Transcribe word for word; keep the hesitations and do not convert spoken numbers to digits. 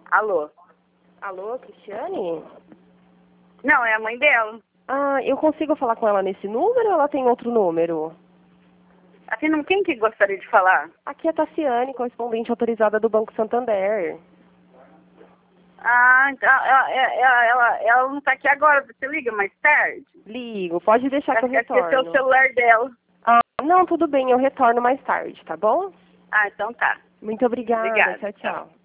Alô? Alô, Cristiane? Não, é a mãe dela. Ah, eu consigo falar com ela nesse número ou ela tem outro número? Assim, não quem que gostaria de falar? Aqui é a Tassiane, correspondente autorizada do Banco Santander. Ah, então, ela, ela, ela, ela não tá aqui agora, você liga mais tarde? Ligo, pode deixar que eu Esqueceu o retorno. celular dela. Ah, não, tudo bem, eu retorno mais tarde, tá bom? Ah, então tá. Muito obrigada, Obrigada. tchau, tchau.